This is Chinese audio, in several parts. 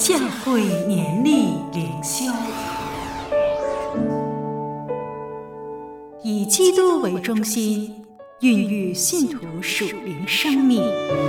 教会年历灵修，以基督为中心，孕育信徒属灵生命。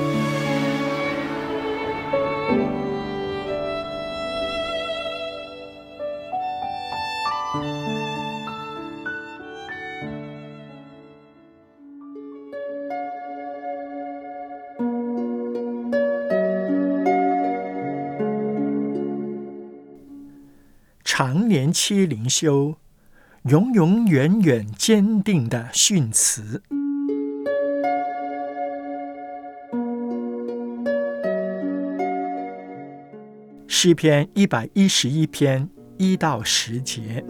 常年期灵修，永永远远坚定的训词。诗篇111篇1到10节。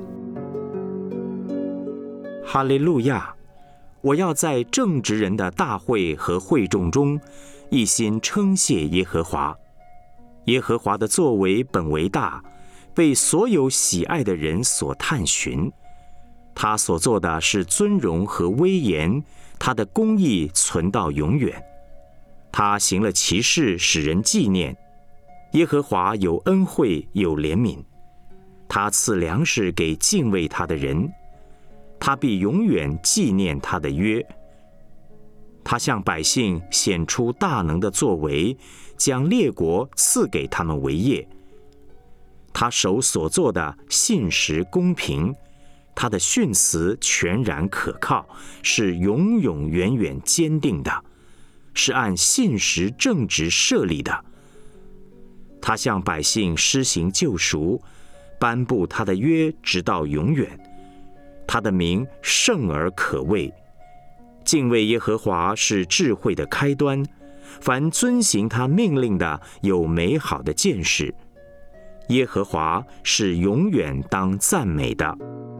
哈利路亚！我要在正直人的大会和会众中，一心称谢耶和华。耶和华的作为本为大，被所有喜爱的人所探寻。他所做的是尊荣和威严，他的公义存到永远。他行了奇事，使人纪念。耶和华有恩惠，有怜悯。他赐粮食给敬畏他的人，他必永远纪念他的约。他向百姓显出大能的作为，将列国赐给他们为业。他手所做的信实公平，他的训词全然可靠，是永永远远坚定的，是按信实正直设立的。他向百姓施行救赎，颁布他的约直到永远。他的名圣而可畏。敬畏耶和华是智慧的开端，凡遵行他命令的有美好的见识。耶和华是永远当赞美的。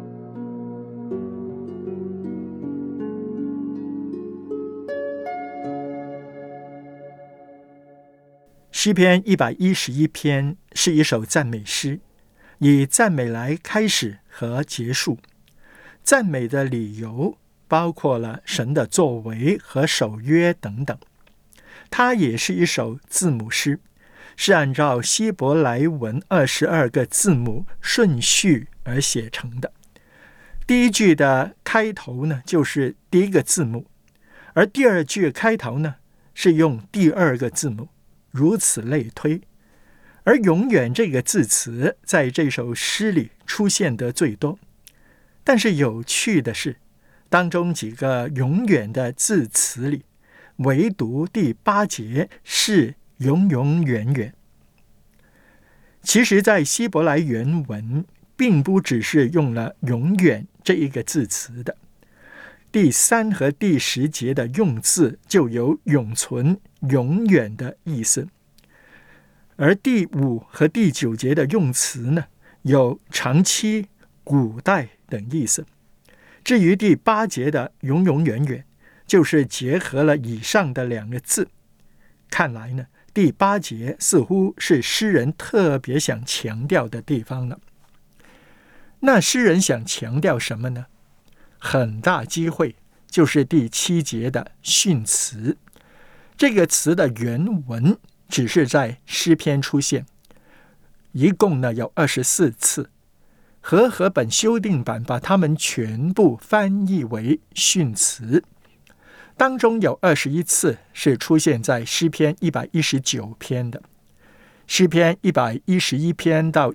诗篇111篇是一首赞美诗，以赞美来开始和结束。赞美的理由包括了神的作为和守约等等。它也是一首字母诗，是按照希伯来文22个字母顺序而写成的。第一句的开头呢，就是第一个字母，而第二句开头呢，是用第二个字母，如此类推。而永远这个字词在这首诗里出现得最多。但是有趣的是，当中几个永远的字词里，唯独第8节是永永远远。其实在希伯来原文并不只是用了永远这一个字词的，第3和第10节的用字就有永存永远的意思，而第5和第9节的用词呢，有长期、古代等意思。至于第8节的永永远远，就是结合了以上的2个字。看来呢，第8节似乎是诗人特别想强调的地方了。那诗人想强调什么呢？很大机会就是第7节的训词。这个词的原文只是在诗篇出现，一共呢有24次。和本修订版把它们全部翻译为训词，当中有21次是出现在诗篇119篇的。诗篇111篇到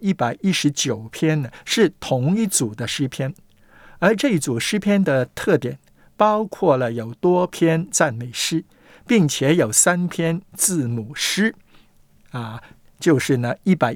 119篇呢，是同一组的诗篇，而这一组诗篇的特点包括了有多篇赞美诗，并且有3篇字母诗，就是呢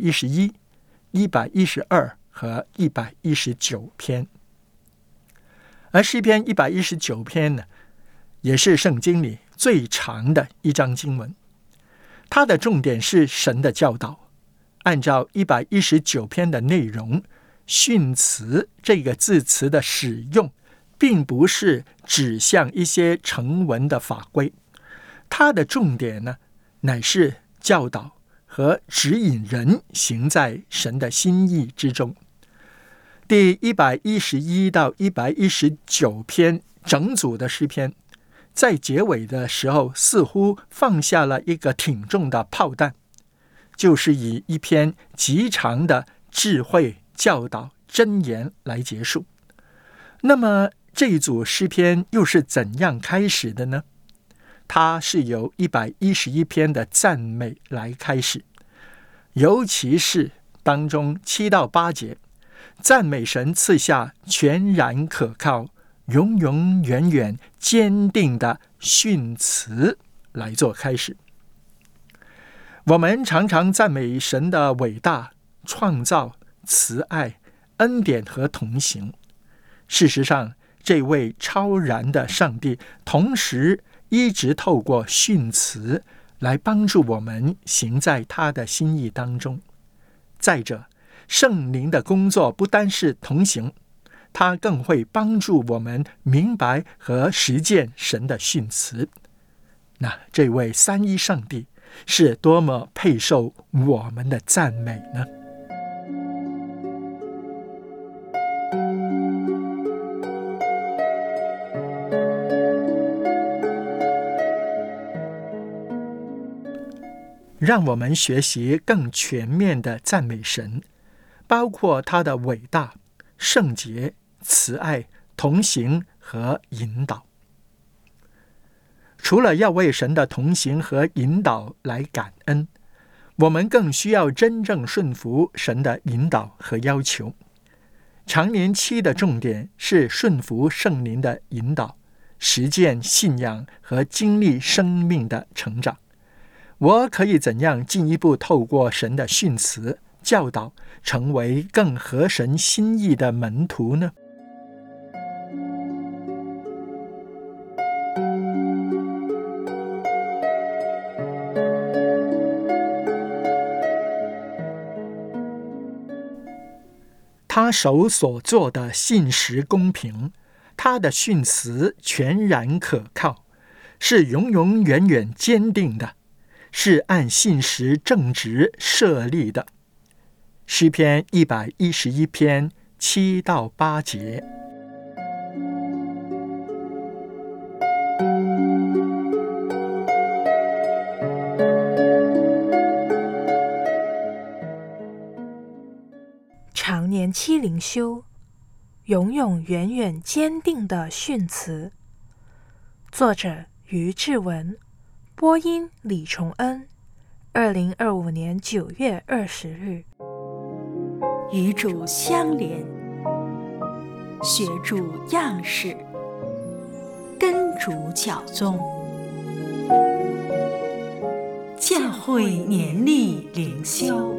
111、112和119篇。而诗篇119篇呢，也是圣经里最长的一章经文。它的重点是神的教导。按照119篇的内容，训词这个字词的使用并不是指向一些成文的法规，它的重点呢，乃是教导和指引人行在神的心意之中。第111到119篇整组的诗篇，在结尾的时候似乎放下了一个挺重的炮弹， 就是以一篇极长的智慧教导箴言来结束。那么这一组诗篇又是怎样开始的呢？它是由111篇的赞美来开始，尤其是当中7到8节，赞美神赐下全然可靠、永永远远坚定的训词来做开始。我们常常赞美神的伟大、创造、慈爱、恩典和同行。事实上，这位超然的上帝同时一直透过训词来帮助我们行在他的心意当中。再者，圣灵的工作不单是同行，他更会帮助我们明白和实践神的训词。那这位三一上帝是多么配受我们的赞美呢？让我们学习更全面的赞美神，包括他的伟大、圣洁、慈爱、同行和引导。除了要为神的同行和引导来感恩，我们更需要真正顺服神的引导和要求。常年期的重点是顺服圣灵的引导，实践信仰和经历生命的成长。我可以怎样进一步透过神的训词教导，成为更合神心意的门徒呢？他手所做的信实公平，他的训词全然可靠，是永永远远坚定的，是按信实正直设立的。诗篇111篇7到8节。 常年期灵修，永永远远坚定的训词。作者于志文，播音李崇恩，2025年9月20日。 与主相连，学主样式，跟主脚踪。教会年历灵修。